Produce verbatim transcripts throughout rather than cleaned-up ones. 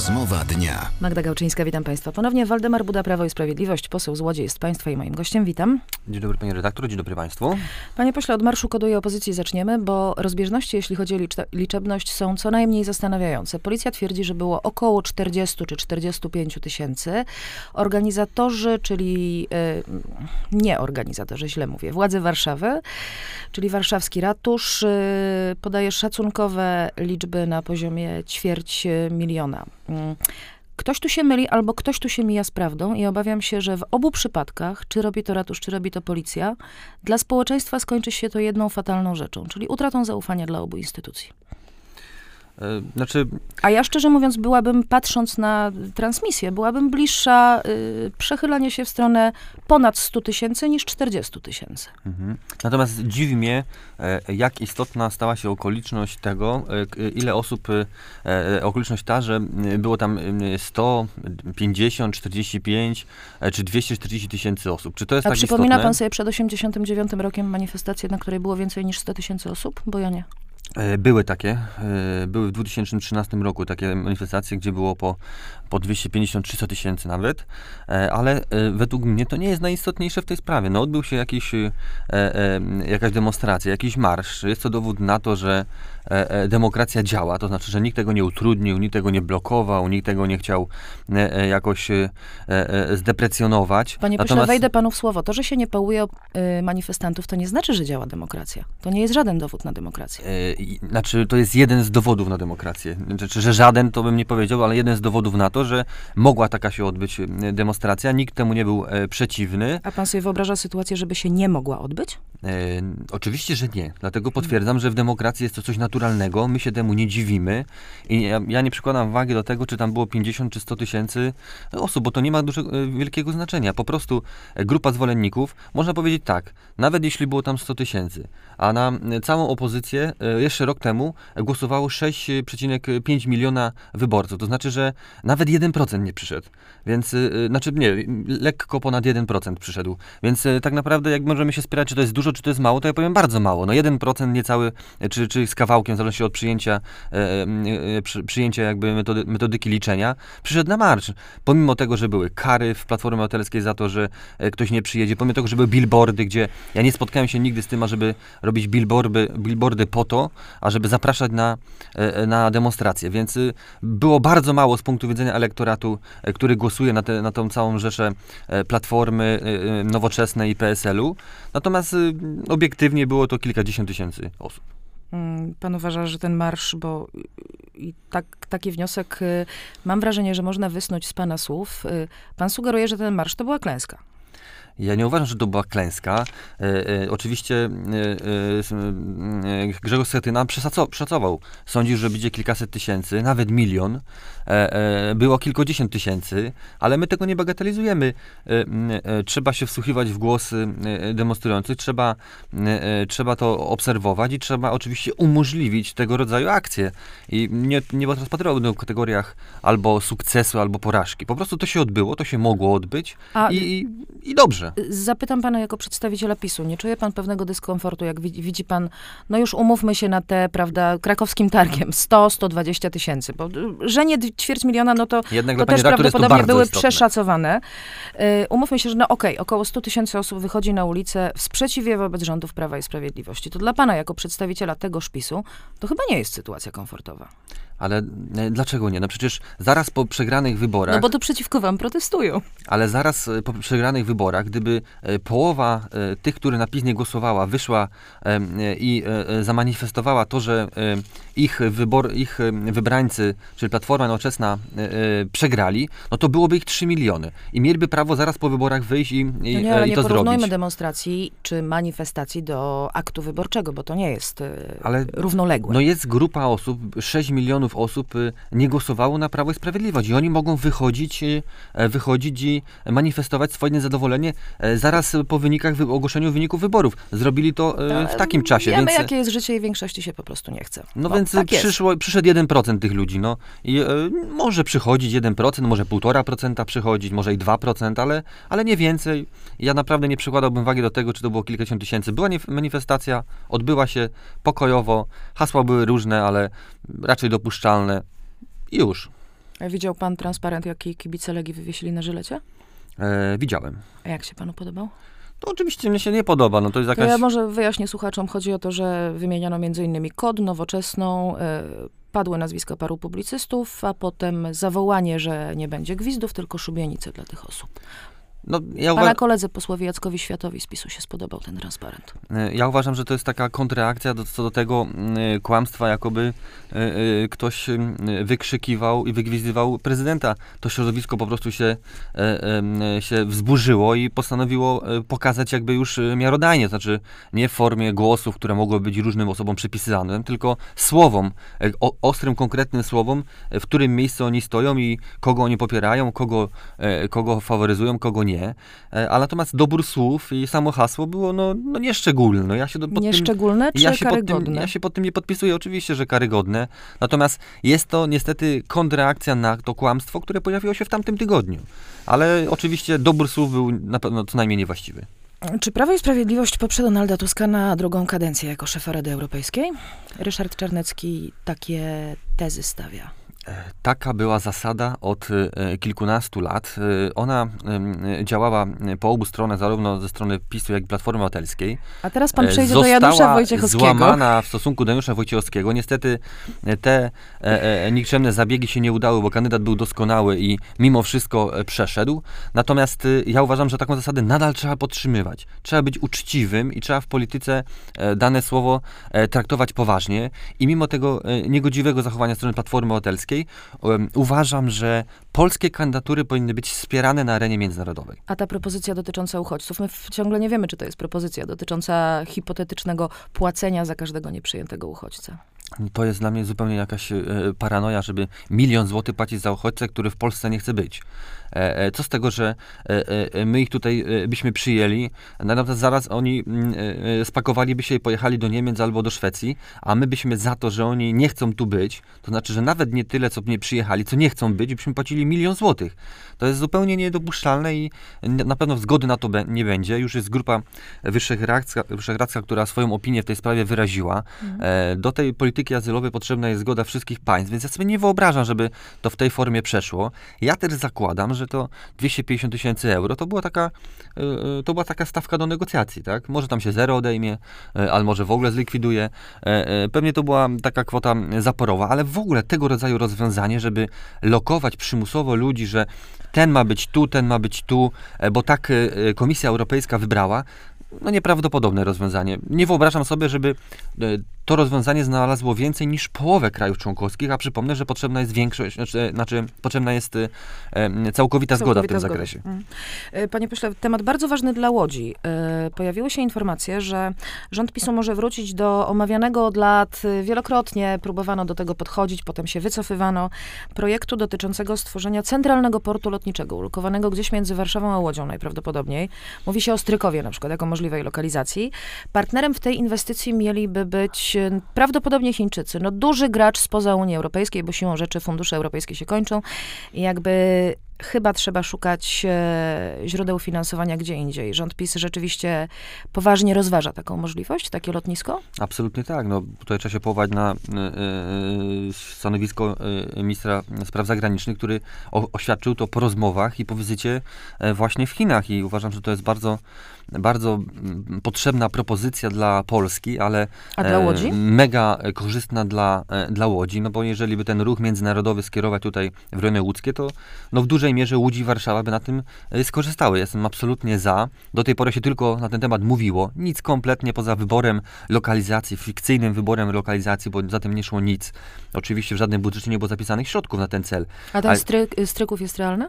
Rozmowa dnia. Magda Gałczyńska, witam Państwa. Ponownie Waldemar Buda, Prawo i Sprawiedliwość, poseł Złodziej jest Państwa i moim gościem. Witam. Dzień dobry Panie redaktor, dzień dobry Państwu. Panie pośle, od marszu koduje opozycji zaczniemy, bo rozbieżności, jeśli chodzi o liczebność, są co najmniej zastanawiające. Policja twierdzi, że było około czterdziestu czy czterdziestu pięciu tysięcy. Organizatorzy, czyli yy, nie organizatorzy, źle mówię, władze Warszawy, czyli warszawski ratusz, yy, podaje szacunkowe liczby na poziomie ćwierć miliona. Ktoś tu się myli, albo ktoś tu się mija z prawdą i obawiam się, że w obu przypadkach, czy robi to ratusz, czy robi to policja, dla społeczeństwa skończy się to jedną fatalną rzeczą, czyli utratą zaufania dla obu instytucji. Znaczy... A ja szczerze mówiąc byłabym, patrząc na transmisję, byłabym bliższa y, przechylanie się w stronę ponad stu tysięcy niż czterdziestu tysięcy. Mhm. Natomiast dziwi mnie, e, jak istotna stała się okoliczność tego, e, ile osób, e, okoliczność ta, że było tam sto pięćdziesiąt, czterdzieści pięć e, czy dwieście czterdzieści tysięcy osób. Czy to jest A tak przypomina istotne? pan sobie przed osiemdziesiątym dziewiątym rokiem manifestację, na której było więcej niż sto tysięcy osób? Bo ja nie. Były takie, były w dwa tysiące trzynastym roku takie manifestacje, gdzie było po, po dwieście pięćdziesiąt do trzystu tysięcy nawet, ale według mnie to nie jest najistotniejsze w tej sprawie. No, odbył się jakiś, jakaś demonstracja, jakiś marsz. Jest to dowód na to, że demokracja działa, to znaczy, że nikt tego nie utrudnił, nikt tego nie blokował, nikt tego nie chciał jakoś zdeprecjonować. Panie Natomiast... pośle, wejdę panu w słowo. To, że się nie pałuje manifestantów, to nie znaczy, że działa demokracja. To nie jest żaden dowód na demokrację. Znaczy, to jest jeden z dowodów na demokrację. Znaczy, że żaden, to bym nie powiedział, ale jeden z dowodów na to, że mogła taka się odbyć demonstracja. Nikt temu nie był e, przeciwny. A pan sobie wyobraża sytuację, żeby się nie mogła odbyć? E, oczywiście, że nie. Dlatego potwierdzam, że w demokracji jest to coś naturalnego. My się temu nie dziwimy. I ja, ja nie przykładam wagi do tego, czy tam było pięćdziesiąt czy sto tysięcy osób, bo to nie ma dużego, wielkiego znaczenia. Po prostu grupa zwolenników, można powiedzieć tak, nawet jeśli było tam sto tysięcy, a na całą opozycję jeszcze rok temu głosowało sześć przecinek pięć miliona wyborców. To znaczy, że nawet jeden procent nie przyszedł. Więc, yy, znaczy nie, lekko ponad jeden procent przyszedł. Więc yy, tak naprawdę, jak możemy się spierać, czy to jest dużo, czy to jest mało, to ja powiem bardzo mało. No jeden procent niecały, czy, czy z kawałkiem, w zależności od przyjęcia, yy, yy, przy, przyjęcia jakby metody, metodyki liczenia, przyszedł na marsz. Pomimo tego, że były kary w Platformie Obywatelskiej za to, że yy, ktoś nie przyjedzie, pomimo tego, że były billboardy, gdzie ja nie spotkałem się nigdy z tym, ażeby robić billboardy, billboardy po to, ażeby zapraszać na, na demonstracje. Więc było bardzo mało z punktu widzenia elektoratu, który głosuje na, te, na tą całą rzeszę Platformy, Nowoczesnej i P S L u. Natomiast obiektywnie było to kilkadziesiąt tysięcy osób. Pan uważa, że ten marsz, bo i tak, taki wniosek, mam wrażenie, że można wysnuć z pana słów. Pan sugeruje, że ten marsz to była klęska. Ja nie uważam, że to była klęska. E, e, oczywiście e, e, Grzegorz Schetyna przeszacował. Sądził, że będzie kilkaset tysięcy, nawet milion. E, e, było kilkudziesiąt tysięcy, ale my tego nie bagatelizujemy. E, e, trzeba się wsłuchiwać w głos e, demonstrujących, trzeba, e, trzeba to obserwować i trzeba oczywiście umożliwić tego rodzaju akcje. I nie, nie rozpatrywałbym w kategoriach albo sukcesu, albo porażki. Po prostu to się odbyło, to się mogło odbyć A... i, i, i dobrze. Zapytam pana jako przedstawiciela PiSu. Nie czuje pan pewnego dyskomfortu, jak widzi, widzi pan, no już umówmy się na te, prawda, krakowskim targiem, sto, sto dwadzieścia tysięcy, bo że nie ćwierć miliona, no to, Jednak to też prawdopodobnie były istotne. przeszacowane. Uh, umówmy się, że no okej, okay, około stu tysięcy osób wychodzi na ulicę w sprzeciwie wobec rządów Prawa i Sprawiedliwości. To dla pana, jako przedstawiciela tegoż PiSu, to chyba nie jest sytuacja komfortowa. Ale e, dlaczego nie? No przecież zaraz po przegranych wyborach... No bo to przeciwko wam protestują. Ale zaraz po przegranych wyborach, gdyby e, połowa e, tych, które na PiS nie głosowała, wyszła e, i e, zamanifestowała to, że e, ich, wybor, ich wybrańcy, czyli Platforma Nowoczesna e, e, przegrali, no to byłoby ich trzy miliony. I mieliby prawo zaraz po wyborach wyjść i, i, no nie, ale e, i to nie zrobić. porównujmy demonstracji czy manifestacji do aktu wyborczego, bo to nie jest e, ale, równoległe. No jest grupa osób, sześć milionów osób nie głosowało na Prawo i Sprawiedliwość i oni mogą wychodzić, wychodzić i manifestować swoje niezadowolenie zaraz po wynikach, ogłoszeniu wyników wyborów. Zrobili to w takim czasie. Wiemy, więc, jakie jest życie i większości się po prostu nie chce. No, no więc tak przyszło, przyszedł jeden procent tych ludzi. No. I e, może przychodzić jeden procent, może półtora procenta przychodzić, może i dwa procent, ale, ale nie więcej. Ja naprawdę nie przykładałbym wagi do tego, czy to było kilkadziesiąt tysięcy. Była manifestacja, odbyła się pokojowo, hasła były różne, ale raczej dopuszczalne i już. A widział pan transparent, jaki kibice Legii wywiesili na żylecie? E, widziałem. A jak się panu podobał? To oczywiście mnie się nie podoba, no to jest To jakaś... ja może wyjaśnię słuchaczom. Chodzi o to, że wymieniano między innymi Kod, Nowoczesną, e, padły nazwiska paru publicystów, a potem zawołanie, że nie będzie gwizdów, tylko szubienice dla tych osób. No, ja Pana uwa- koledze posłowi Jackowi Światowi z PiSu się spodobał ten transparent. Ja uważam, że to jest taka kontrreakcja do, co do tego y, kłamstwa, jakoby y, y, ktoś y, wykrzykiwał i wygwizdywał prezydenta. To środowisko po prostu się, y, y, się wzburzyło i postanowiło y, pokazać jakby już y, miarodajnie, znaczy nie w formie głosów, które mogły być różnym osobom przypisywane, tylko słowom, y, o, ostrym, konkretnym słowom, y, w którym miejscu oni stoją i kogo oni popierają, kogo, y, kogo faworyzują, kogo nie. A natomiast dobór słów i samo hasło było no, no nieszczególne. No ja się do, pod Nieszczególne tym, czy ja się karygodne? Pod tym, ja się pod tym nie podpisuję, oczywiście, że karygodne. Natomiast jest to niestety kontrreakcja na to kłamstwo, które pojawiło się w tamtym tygodniu. Ale oczywiście dobór słów był na pewno co najmniej niewłaściwy. Czy Prawo i Sprawiedliwość poprze Donalda Tuska na drugą kadencję jako szefa Rady Europejskiej? Ryszard Czarnecki takie tezy stawia. Taka była zasada od e, kilkunastu lat. E, ona e, działała po obu stronach, zarówno ze strony PiSu, jak i Platformy Obywatelskiej. A teraz pan przejdzie Została do Janusza Wojciechowskiego. złamana w stosunku do Janusza Wojciechowskiego. Niestety te e, e, nikczemne zabiegi się nie udały, bo kandydat był doskonały i mimo wszystko e, przeszedł. Natomiast e, ja uważam, że taką zasadę nadal trzeba podtrzymywać. Trzeba być uczciwym i trzeba w polityce e, dane słowo e, traktować poważnie. I mimo tego e, niegodziwego zachowania strony Platformy Obywatelskiej Um, uważam, że polskie kandydatury powinny być wspierane na arenie międzynarodowej. A ta propozycja dotycząca uchodźców, my w, ciągle nie wiemy, czy to jest propozycja dotycząca hipotetycznego płacenia za każdego nieprzyjętego uchodźcę. To jest dla mnie zupełnie jakaś e, paranoja, żeby milion złotych płacić za uchodźcę, który w Polsce nie chce być. E, e, co z tego, że e, e, my ich tutaj e, byśmy przyjęli, natomiast zaraz oni e, spakowaliby się i pojechali do Niemiec albo do Szwecji, a my byśmy za to, że oni nie chcą tu być, to znaczy, że nawet nie tyle, co nie przyjechali, co nie chcą być, byśmy płacili milion złotych. To jest zupełnie niedopuszczalne i na pewno zgody na to be, nie będzie. Już jest grupa Wyszehradzka, Wyszehradzka, która swoją opinię w tej sprawie wyraziła. Mhm. E, do tej polityki azylowej potrzebna jest zgoda wszystkich państw, więc ja sobie nie wyobrażam, żeby to w tej formie przeszło. Ja też zakładam, że to dwieście pięćdziesiąt tysięcy euro to była taka, y, to była taka stawka do negocjacji, tak? Może tam się zero odejmie, y, ale może w ogóle zlikwiduje. Y, y, pewnie to była taka kwota zaporowa, ale w ogóle tego rodzaju rozwiązanie, żeby lokować przymusowo ludzi, że ten ma być tu, ten ma być tu, y, bo tak y, Komisja Europejska wybrała, no nieprawdopodobne rozwiązanie. Nie wyobrażam sobie, żeby y, to rozwiązanie znalazło więcej niż połowę krajów członkowskich, a przypomnę, że potrzebna jest większość, znaczy, znaczy potrzebna jest e, całkowita zgoda w tym zgoda. zakresie. Mm. Panie pośle, temat bardzo ważny dla Łodzi. E, pojawiły się informacje, że rząd PiSu może wrócić do omawianego od lat, wielokrotnie próbowano do tego podchodzić, potem się wycofywano, projektu dotyczącego stworzenia centralnego portu lotniczego, ulokowanego gdzieś między Warszawą a Łodzią najprawdopodobniej. Mówi się o Strykowie na przykład, jako możliwej lokalizacji. Partnerem w tej inwestycji mieliby być prawdopodobnie Chińczycy. No duży gracz spoza Unii Europejskiej, bo siłą rzeczy fundusze europejskie się kończą i jakby chyba trzeba szukać e, źródeł finansowania gdzie indziej. Rząd PiS rzeczywiście poważnie rozważa taką możliwość, takie lotnisko? Absolutnie tak. No, tutaj trzeba się powołać na y, y, stanowisko y, ministra spraw zagranicznych, który o, oświadczył to po rozmowach i po wizycie y, właśnie w Chinach i uważam, że to jest bardzo bardzo potrzebna propozycja dla Polski, ale A dla Łodzi? E, mega korzystna dla, e, dla Łodzi, no bo jeżeli by ten ruch międzynarodowy skierować tutaj w rejony łódzkie, to no w dużej mierze Łódź i Warszawa by na tym e, skorzystały. Jestem absolutnie za. Do tej pory się tylko na ten temat mówiło. Nic kompletnie poza wyborem lokalizacji, fikcyjnym wyborem lokalizacji, bo za tym nie szło nic. Oczywiście w żadnym budżecie nie było zapisanych środków na ten cel. A ten Ale... stryk, Stryków jest realny?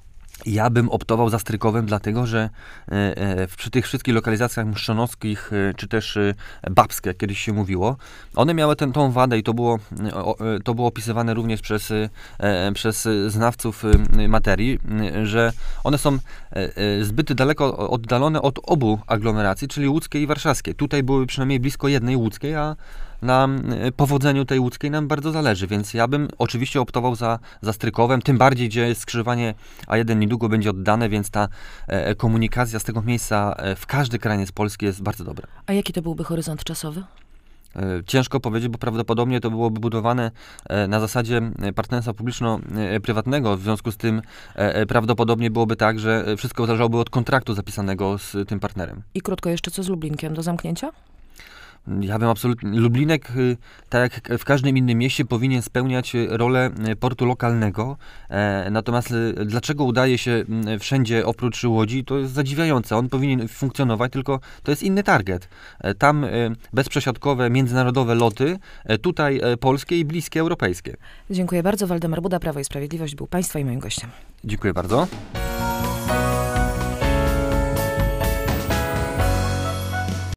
Ja bym optował za Strykowem, dlatego że e, e, przy tych wszystkich lokalizacjach mszczonowskich, e, czy też e, babskie, jak kiedyś się mówiło, one miały tę tą wadę i to było, o, to było opisywane również przez, e, przez znawców e, materii, e, że one są e, zbyt daleko oddalone od obu aglomeracji, czyli łódzkiej i warszawskiej. Tutaj były przynajmniej blisko jednej łódzkiej, a na powodzeniu tej łódzkiej nam bardzo zależy, więc ja bym oczywiście optował za, za Strykowem, tym bardziej, gdzie skrzyżowanie A jeden niedługo będzie oddane, więc ta e, komunikacja z tego miejsca e, w każdy kraniec Polski jest bardzo dobra. A jaki to byłby horyzont czasowy? Ciężko powiedzieć, bo prawdopodobnie to byłoby budowane na zasadzie partnerstwa publiczno-prywatnego. W związku z tym prawdopodobnie byłoby tak, że wszystko zależałoby od kontraktu zapisanego z tym partnerem. I krótko jeszcze, co z Lublinkiem do zamknięcia? Ja bym absolutnie... Lublinek, tak jak w każdym innym mieście, powinien spełniać rolę portu lokalnego. Natomiast dlaczego udaje się wszędzie oprócz Łodzi, to jest zadziwiające. On powinien funkcjonować, tylko to jest inny target. Tam bezprzesiadkowe, międzynarodowe loty, tutaj polskie i bliskie europejskie. Dziękuję bardzo. Waldemar Buda, Prawo i Sprawiedliwość, był Państwa i moim gościem. Dziękuję bardzo.